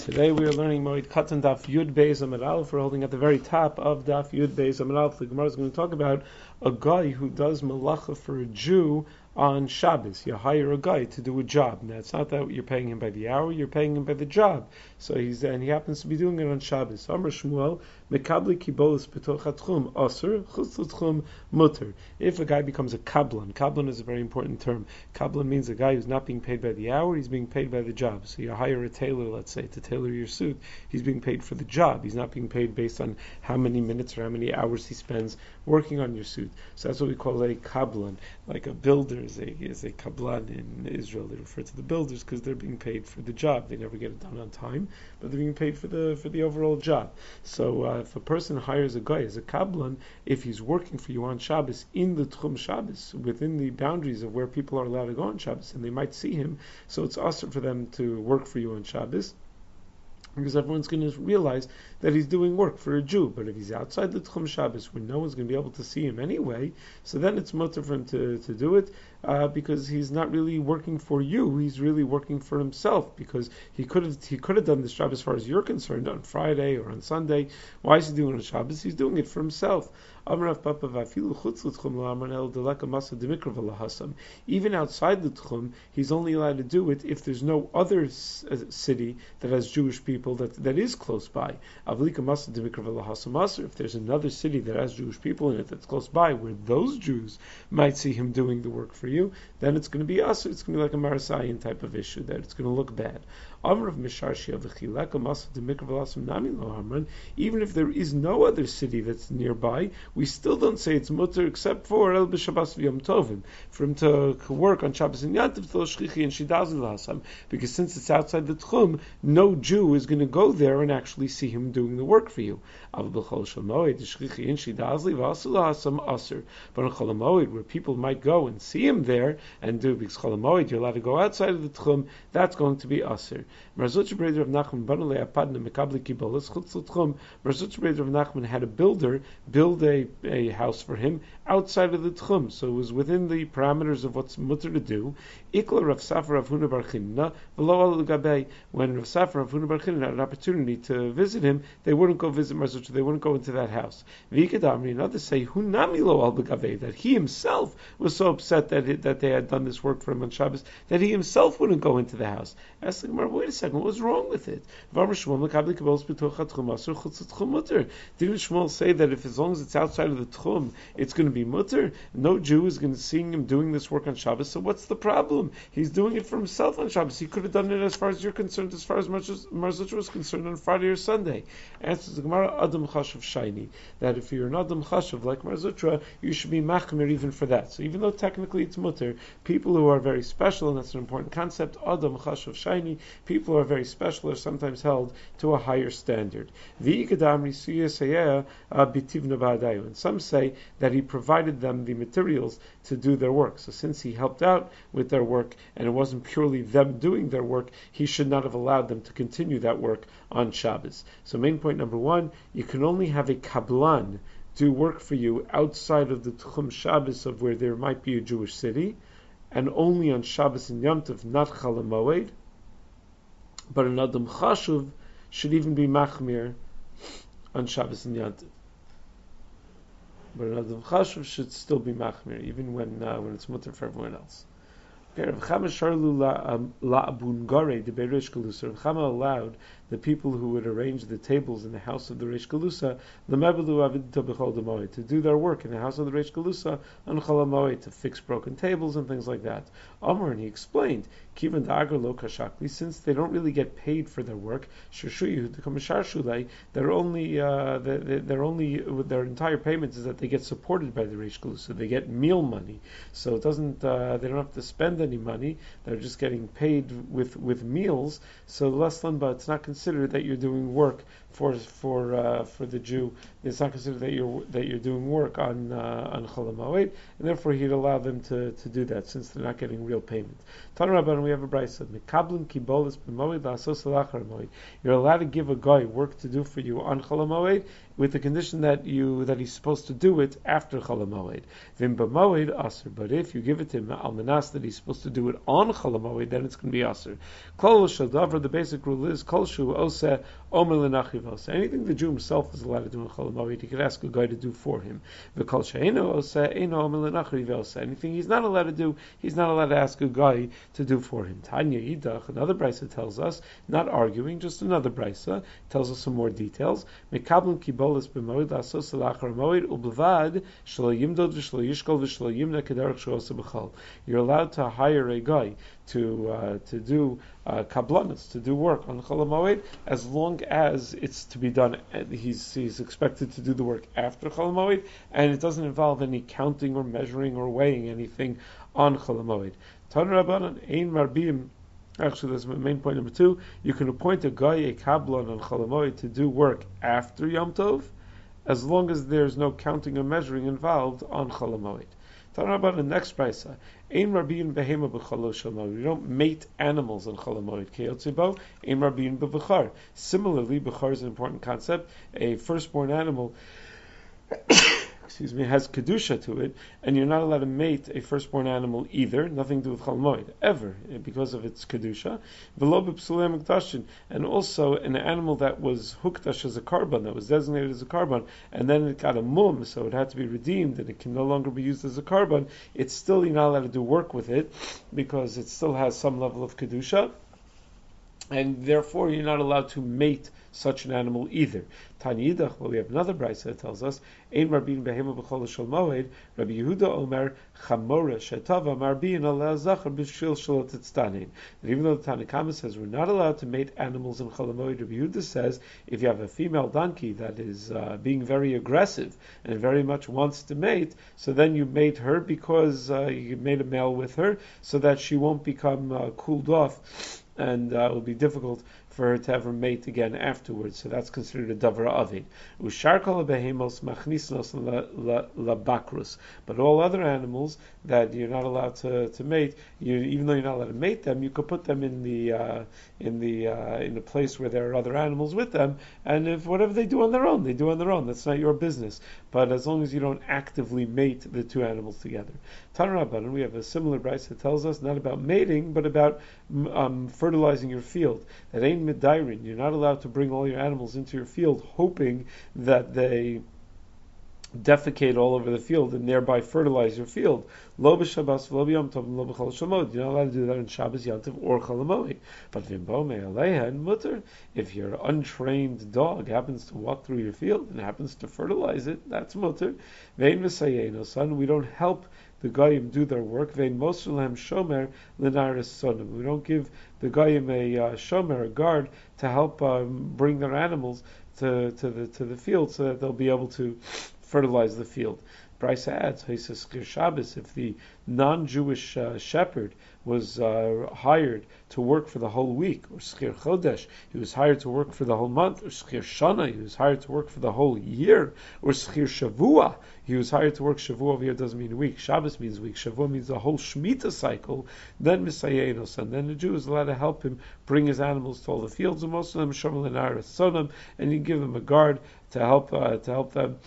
Today we are learning Moed Katan Daf Yud Beis Amud Aleph. We're holding at the very top of Daf Yud Beis Amud Aleph. The Gemara is going to talk about a guy who does malacha for a Jew on Shabbos. You hire a guy to do a job. Now it's not that you're paying him by the hour; you're paying him by the job. So he happens to be doing it on Shabbos. Amar Shmuel Mekabli Kibolos B'toch HaTchum Aser Chutz L'Tchum Mutter. If a guy becomes a kablan is a very important term. Kablan means a guy who's not being paid by the hour; he's being paid by the job. So you hire a tailor, let's say, to tailor your suit. He's being paid for the job. He's not being paid based on how many minutes or how many hours he spends working on your suit. So that's what we call a kablan. Like a builder is a kablan in Israel. They refer to the builders because they're being paid for the job. They never get it done on time, but they're being paid for the overall job. So if a person hires a guy as a kablan, if he's working for you on Shabbos in the Tchum Shabbos, within the boundaries of where people are allowed to go on Shabbos, and they might see him, so it's awesome for them to work for you on Shabbos, because everyone's going to realize that he's doing work for a Jew. But if he's outside the Tchum Shabbos, where no one's going to be able to see him anyway, so then it's mutter for him to do it, because he's not really working for you. He's really working for himself, because he could have done this job as far as you're concerned on Friday or on Sunday. Why is he doing it on Shabbos? He's doing it for himself. Even outside the Tchum, he's only allowed to do it if there's no other city that has Jewish people that is close by. If there's another city that has Jewish people in it that's close by, where those Jews might see him doing the work for you, then it's going to be us. It's going to be like a Marasayan type of issue, that it's going to look bad. Even if there is no other city that's nearby, we still don't say it's mutter except for El B'Shabbos V'Yom Tovim, for him to work on Shabbos and Yom Tov, because since it's outside the Tchum, no Jew is going to go there and actually see him doing the work for you. But on Chol HaMoed, where people might go and see him there and do, because Chol HaMoed, you're allowed to go outside of the Tchum, that's going to be Aser. Marzuch Breder of Nachman had a builder build a house for him outside of the Tchum, so it was within the parameters of what's mutter to do. Ikla Rav Safar Rav Huna Bar Chinna v'lo al Gabei. When Rav Safar Rav Huna Bar Chinna had an opportunity to visit him, they wouldn't go visit Marzuch, they wouldn't go into that house. V'ikadamri, and others say Hunami lo al Gabei, that he himself was so upset that they had done this work for him on Shabbos that he himself wouldn't go into the house. Ask the Gemara, wait a second, what was wrong with it? Didn't Shmuel say that if as long as it's outside of the Tchum, it's going to be mutter? No Jew is going to see him doing this work on Shabbos, so what's the problem? He's doing it for himself on Shabbos. He could have done it as far as you're concerned, as far as Marzuch was concerned on Friday or Sunday. Answers the Gemara, Adam Chashav Shaini, that if you're an Adam Chashav like Marzutra, you should be machmir even for that. So even though technically it's mutter, people who are very special, and that's an important concept, Adam Chashav Shaini, people who are very special are sometimes held to a higher standard. And some say that he provided them the materials to do their work. So since he helped out with their work and it wasn't purely them doing their work, he should not have allowed them to continue that work on Shabbos. So main point number one, you can only have a kablan do work for you outside of the Tchum Shabbos of where there might be a Jewish city, and only on Shabbos and Yom Tov, not Chol HaMoed. But an Adam Chashuv should even be machmir on Shabbos and Yom Tov. But an Adam Chashuv should still be machmir, even when it's mutter for everyone else. Rav Chama allowed the people who would arrange the tables in the house of the Reish Galusa to do their work in the house of the Reish Galusa on Chol HaMoed, to fix broken tables and things like that. Amar, and he explained, Kivan da'agar lo kashakli, since they don't really get paid for their work, they're only their entire payment is that they get supported by the Reish Galusa. They get meal money, so it doesn't they don't have to spend any money. They're just getting paid with meals. So less than, but it's not considered that you're doing work for the Jew. It's not considered that you're doing work on Chol Hamoed, and therefore he'd allow them to do that since they're not getting real payment. Tanur Rabbanan, we have a brayso. Mekablim kibolis b'moed la'asos alachar moed. You're allowed to give a guy work to do for you on Chol Hamoed with the condition that he's supposed to do it after Chol Hamoed. Vim b'moed aser. But if you give it to him al manas that he's supposed to do it on Chol Hamoed, then it's going to be aser. Kol shel davar. The basic rule is kol shu oseh omer l'nachiv oseh. Anything the Jew himself is allowed to do in Chol Hamoed, he could ask a guy to do for him. V'kol she'eino oseh eino omer l'nachiv oseh. Anything he's not allowed to do, he's not allowed to ask a guy to do for him. Tanya Idach, another brisa tells us, not arguing, just another brisa, tells us some more details. Mekablim kibolis b'moed la'asos alachar moed ublevad shelo yimdod v'shelo yishkol v'shelo yimna kederach she'osa b'chol. You're allowed to hire a guy to do kablanas, to do work on Chol Hamoed, as long as it's to be done. He's expected to do the work after Chol Hamoed, and it doesn't involve any counting or measuring or weighing anything on Chol Hamoed. Tanur Rabbanan ein marbim. Actually, that's my main point number 2. You can appoint a guy, a kablan on Chol Hamoed, to do work after Yom Tov, as long as there's no counting or measuring involved on Chol Hamoed. Tanur Rabbanan, next brisa. Ein marbin behema b'chol shel moed. You don't mate animals on Chol Hamoed. Keyotzibo ein marbin b'bechar. Similarly, bechar is an important concept. A firstborn animal has kedusha to it, and you're not allowed to mate a firstborn animal either, nothing to do with Chol Hamoed, ever, because of its kedusha. V'lo b'psulei mikdashin, and also an animal that was hukdash as a karban, that was designated as a karban, and then it got a mum, so it had to be redeemed, and it can no longer be used as a karban. It's still, you're not allowed to do work with it, because it still has some level of kedusha, and therefore you're not allowed to mate such an animal either. Tanya Yidach, well, we have another brayso that tells us, Ein marbin behema b'chol shel moed. Rabbi Yehuda Omer chamora shetava marbin aleh zachar b'shil shalot etztanin. That even though the Tanna Kama says we're not allowed to mate animals in Chol Hamoed, Rabbi Yehuda says if you have a female donkey that is being very aggressive and very much wants to mate, so then you mate her because you made a male with her, so that she won't become cooled off, and it will be difficult for her to ever mate again afterwards. So that's considered a davar avin. Ushar kol behemos machnisnos labakrus. But all other animals that you're not allowed to mate, even though you're not allowed to mate them, you could put them in a place where there are other animals with them, and if whatever they do on their own, they do on their own. That's not your business. But as long as you don't actively mate the two animals together. Tanur Rabbanan, we have a similar brayso that tells us not about mating, but about fertilizing your field. That ain't midairin. You're not allowed to bring all your animals into your field hoping that they defecate all over the field and thereby fertilize your field. Lo b'Shabbos v'lo b'Yom Tov lo b'chol shel moed. You're not allowed to do that on Shabbos, Yom Tov, or Chol Hamoed. But v'imbo me'aleha and mutter. If your untrained dog happens to walk through your field and happens to fertilize it, that's mutter. Vein v'sayeno, son. We don't help the Goyim do their work. Vein mosrelem shomer l'naris sonim. We don't give the Goyim a shomer, a guard, to help bring their animals to the field so that they'll be able to fertilize the field. Brisa adds, he says, Shabbos, if the non-Jewish shepherd was hired to work for the whole week, or Schir Chodesh, he was hired to work for the whole month, or Schir Shana, he was hired to work for the whole year, or Schir Shavua, he was hired to work. Shavua over here doesn't mean week. Shabbos means week. Shavua means the whole Shemitah cycle. Then Misayenos, and then the Jew is allowed to help him bring his animals to all the fields, and most of them Shomer L'Naris Sonam, and you give them a guard to help them.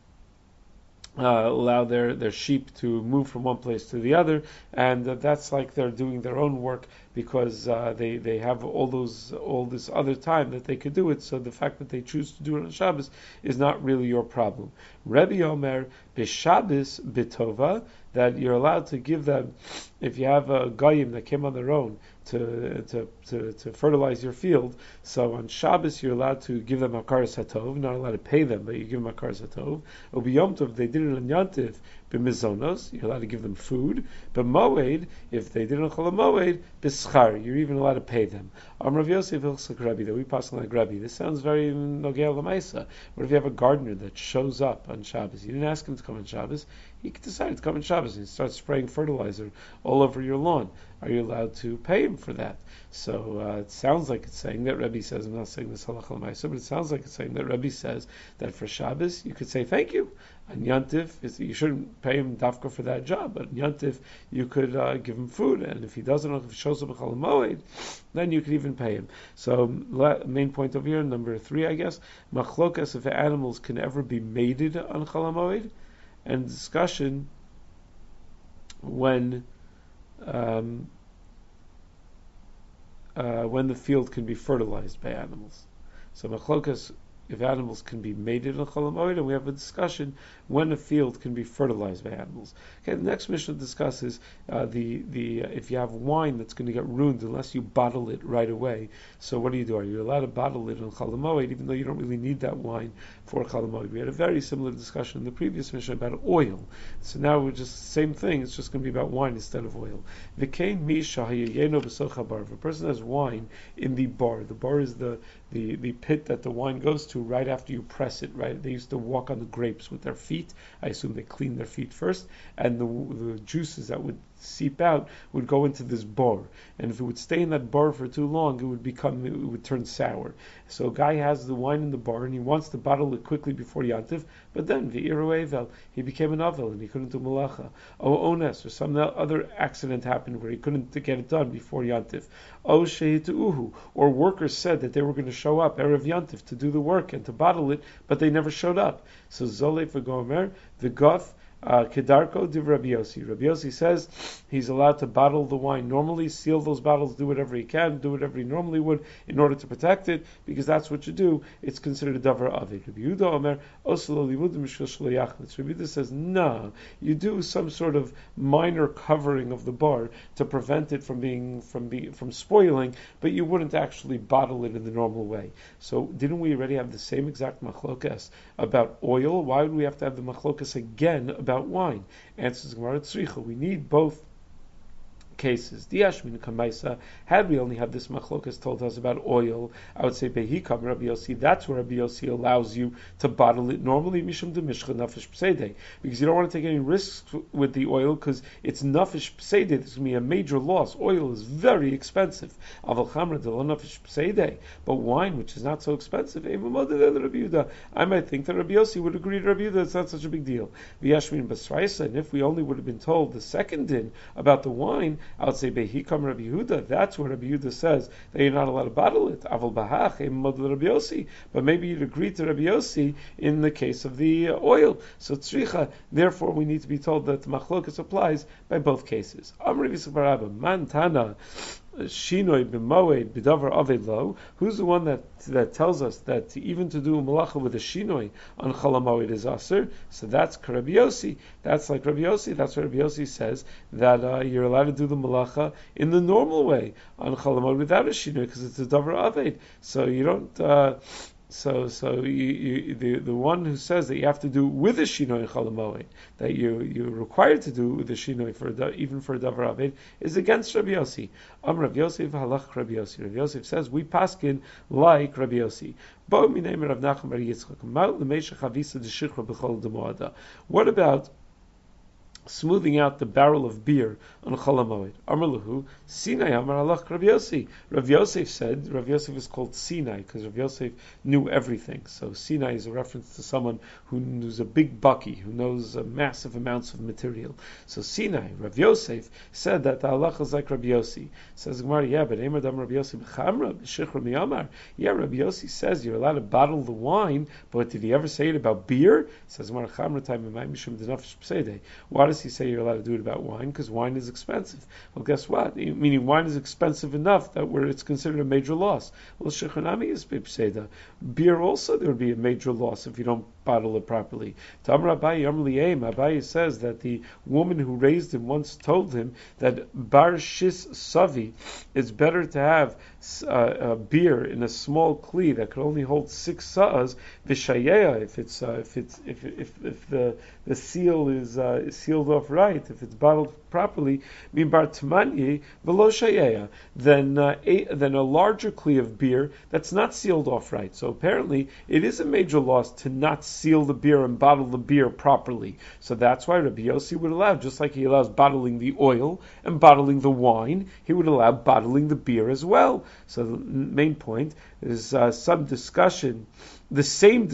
Allow their sheep to move from one place to the other, and that's like they're doing their own work because they have all this other time that they could do it. So the fact that they choose to do it on Shabbos is not really your problem. Rebbe Omer b'Shabbos b'Tova, that you're allowed to give them, if you have a goyim that came on their own to fertilize your field. So on Shabbos you're allowed to give them hakaras hatov, not allowed to pay them, but you give them hakaras hatov. Or b'Yom Tov, they did it on Yantiv b'mizonos, you're allowed to give them food. But Moed, if they did it on Chol Moed, b'schar, you're even allowed to pay them. Rav Yosef Hilchos Rabbi, that we pass like Rabbi. This sounds very nogei l'maisa. What if you have a gardener that shows up on Shabbos? You didn't ask him to come on Shabbos. He decided to come on Shabbos and start spraying fertilizer all over your lawn. are you allowed to pay him for that? So it sounds like it's saying that Rebbe says, I'm not saying this halacha l'maisa, but it sounds like it's saying that Rebbe says that for Shabbos you could say thank you. On Yantif, you shouldn't pay him dafka for that job, but on Yantif you could give him food, and if he doesn't, if he shows up at Chol Hamoed, then you could even pay him. So main point over here, number 3, I guess, machlokas if animals can ever be mated on Chol Hamoed, and discussion when the field can be fertilized by animals. So machlokas if animals can be mated on Chol Hamoed, and we have a discussion when a field can be fertilized by animals. Okay, the next Mishnah discusses if you have wine that's going to get ruined unless you bottle it right away. So what do? Are you allowed to bottle it on Chol Hamoed even though you don't really need that wine for Chol Hamoed? We had a very similar discussion in the previous Mishnah about oil. So now we're just the same thing. It's just going to be about wine instead of oil. If a person has wine in the bar is the pit that the wine goes to right after you press it, right? They used to walk on the grapes with their feet. I assume they clean their feet first, and the juices that would seep out would go into this bar. And if it would stay in that bar for too long, it would turn sour. So a guy has the wine in the bar and he wants to bottle it quickly before Yantif, but then he became an avel and he couldn't do malacha. Ones, or some other accident happened where he couldn't get it done before Yantif. Or workers said that they were going to show up erev Yantif to do the work and to bottle it, but they never showed up. So Zolei for Gomer, the Goth, Kedarko div Rabbi Yossi. Rabbi Yossi says he's allowed to bottle the wine normally, seal those bottles, do whatever he can, do whatever he normally would in order to protect it, because that's what you do. It's considered a davar aved. Rabbi Yehuda Omer oslo limud mishkal shelo yachnitz. Rabbi Yehuda says no, you do some sort of minor covering of the bar to prevent it from spoiling, but you wouldn't actually bottle it in the normal way. So didn't we already have the same exact machlokas about oil? Why would we have to have the machlokas again about wine? Answers Gemara Tzricha. We need both cases. Diashmin Kamaisa, had we only had this machlokas told us about oil, I would say Behikam Rabbi Yossi, that's where Rabbi Yossi allows you to bottle it normally, Mishum de Mishcha Nafish Pseide, because you don't want to take any risks with the oil because it's Nafish Pseide, there's going to be a major loss. Oil is very expensive. Aval Chamra de lo Nafish Pseide, but wine, which is not so expensive, I might think that Rabbi Yossi would agree to Rabbi Yehuda, it's not such a big deal. Diashmin Basraisa, and if we only would have been told the second din about the wine, I would say Behikam Rabbi Yehuda. That's where Rabbi Yehuda says that you're not allowed to bottle it. Aval Bahach Model Rabbi Yossi. But maybe you'd agree to Rabbi Yossi in the case of the oil. So Tzricha. Therefore, we need to be told that the machlokas applies by both cases. Amri V'Sbarabba Mantana. Shinoi b'moed b'davar aved lo. Who's the one that tells us that even to do malacha with a shinoi on Chol Hamoed is aser? So that's Rabbi Yossi. That's like Rabbi Yossi. That's what Rabbi Yossi says, that you're allowed to do the malacha in the normal way on Chol Hamoed without a shinoi because it's a davar aved. So you don't. So the one who says that you have to do with a shinoi in Chol Hamoed, that you're required to do with the shinoi even for a davar aved, is against Rabbi Yossi. Rav Yosef halach Rabbi Yossi. Rabbi Yosef says we paskin like Rabbi Yossi. What about smoothing out the barrel of beer on Chol Hamoed? Amar lahu, Sinai Amar Halach Rav Yossi. Rav Yosef said, Rav Yosef is called Sinai because Rav Yosef knew everything. So Sinai is a reference to someone who's a big bucky, who knows massive amounts of material. So Sinai, Rav Yosef, said that the halach is like Rav Yossi. Says Gemara, yeah, but Eimer Dam Rav Yossi b'chamra b'shichra miyamar. Yeah, Rav Yossi says you're allowed to bottle the wine, but did he ever say it about beer? Says Gemara, chamra time b'mayim mishum d'nafesh p'seidei. Why does he say you're allowed to do it about wine? Because wine is expensive. Well, guess what? Meaning wine is expensive enough that where it's considered a major loss. Well, shechanami is pipseda. Beer also there would be a major loss if you don't bottle it properly. Tamar Abaye Abaye says that the woman who raised him once told him that bar shis savi, it's better to have a beer in a small kli that could only hold 6 sa'as v'shayeya if the seal is sealed sealed off right, if it's bottled properly, mibar tmanye velo shayeya, then a larger kli of beer that's not sealed off right. So apparently it is a major loss to not seal the beer and bottle the beer properly. So that's why Rabbi Yossi would allow, just like he allows bottling the oil and bottling the wine, he would allow bottling the beer as well. So the main point is the same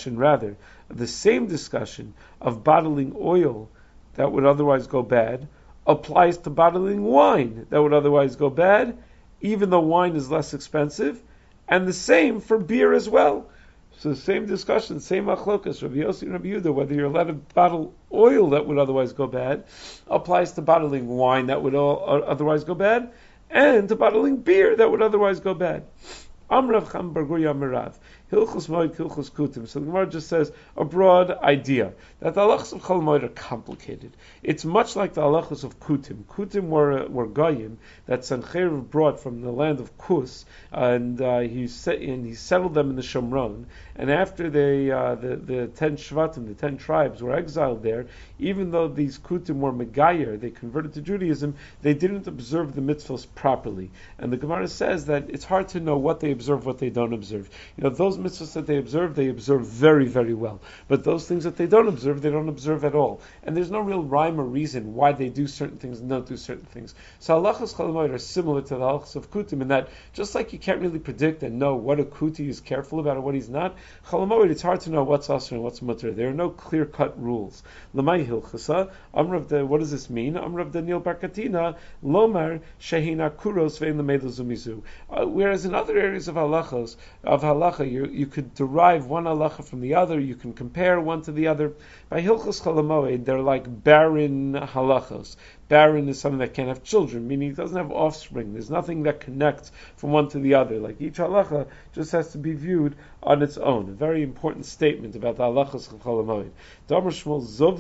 discussion of bottling oil that would otherwise go bad applies to bottling wine that would otherwise go bad, even though wine is less expensive, and the same for beer as well. So the same discussion, same machlokas, Rabbi Yossi and Rabbi Yehuda, whether you're allowed to bottle oil that would otherwise go bad, applies to bottling wine that would otherwise go bad, and to bottling beer that would otherwise go bad. Amrav Cham Bar Guria Merav. Hilchos Moed, Hilchos Kutim. So the Gemara just says a broad idea that the halachos of Chol Moed are complicated. It's much like the halachos of Kutim. Kutim were goyim that Sancheiriv brought from the land of Kus, and he settled them in the Shomron. And after the 10 Shvatim, the 10 tribes, were exiled there, even though these Kutim were Megayer, they converted to Judaism, they didn't observe the mitzvahs properly. And the Gemara says that it's hard to know what they observe, what they don't observe. Those mitzvahs that they observe very, very well. But those things that they don't observe at all. And there's no real rhyme or reason why they do certain things and don't do certain things. So halachos Chol Moed are similar to the halachos of Kutim in that just like you can't really predict and know what a Kuti is careful about or what he's not, Chol Moed, it's hard to know what's asur and what's mutter. There are no clear-cut rules. Lamai hilchasa, what does this mean? Amrav Daniel Barkatina, Lomar Shehina Kuros Vein Lamedel Zumizu. Whereas in other areas of halacha, you could derive one halacha from the other, you can compare one to the other. By Hilchos Chol Moed, they're like barren halachos. Barren is something that can't have children, meaning it doesn't have offspring. There's nothing that connects from one to the other. Like each halacha just has to be viewed on its own. A very important statement about the halachos of Chol Moed. Damar Shmuel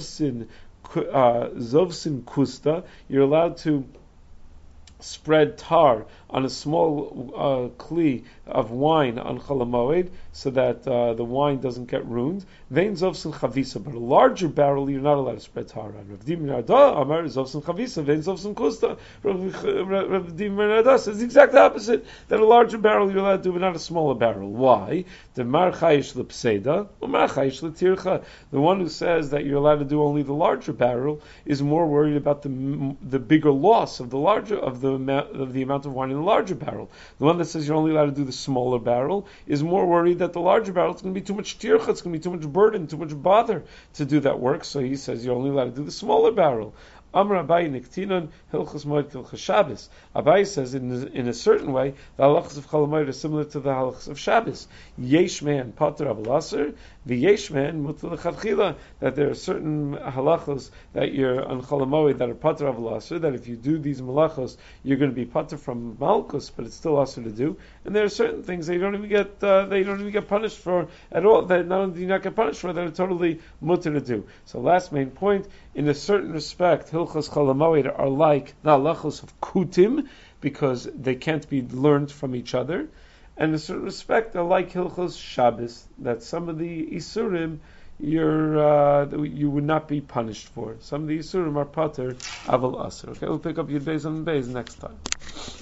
Zovsin Kusta, you're allowed to spread tar on a small kli of wine on Chol Moed so that the wine doesn't get ruined. Vein zovsin chavisa, but a larger barrel you're not allowed to spread tar on. Rav Di Menarda Amar zovsin chavisa, vein zovsin kusta. Rav Di Menarda says the exact opposite, that a larger barrel you're allowed to do, but not a smaller barrel. Why? The mar chayish lepseida, or mar chayish letircha. The one who says that you're allowed to do only the larger barrel is more worried about the bigger loss of the amount of wine in the larger barrel. The one that says you're only allowed to do the smaller barrel is more worried that the larger barrel is going to be too much tircha, it's going to be too much burden, too much bother to do that work. So he says you're only allowed to do the smaller barrel. Amar Abaye Niktinon Hilchos Moed Hilchos Shabbos. Abaye says in a certain way the halachos of Chol Moed are similar to the halachos of Shabbos. Yesh man pater avol aser, v'yesh man mutar lechatchila. That there are certain halachos that you're on Chol Moed that are pater avol aser, that if you do these malachos you're going to be pater from malchus, but it's still aser to do. And there are certain things that you don't even get punished for at all. That not only do you not get punished for, that are totally mutar to do. So last main point, in a certain respect, Hilchos Chol Moed are like the halachos of Kutim, because they can't be learned from each other. And in a certain respect, they're like Hilchos Shabbos, that some of the Isurim you would not be punished for. Some of the Isurim are pater avol aser. Okay, we'll pick up Yud Beis on Beis next time.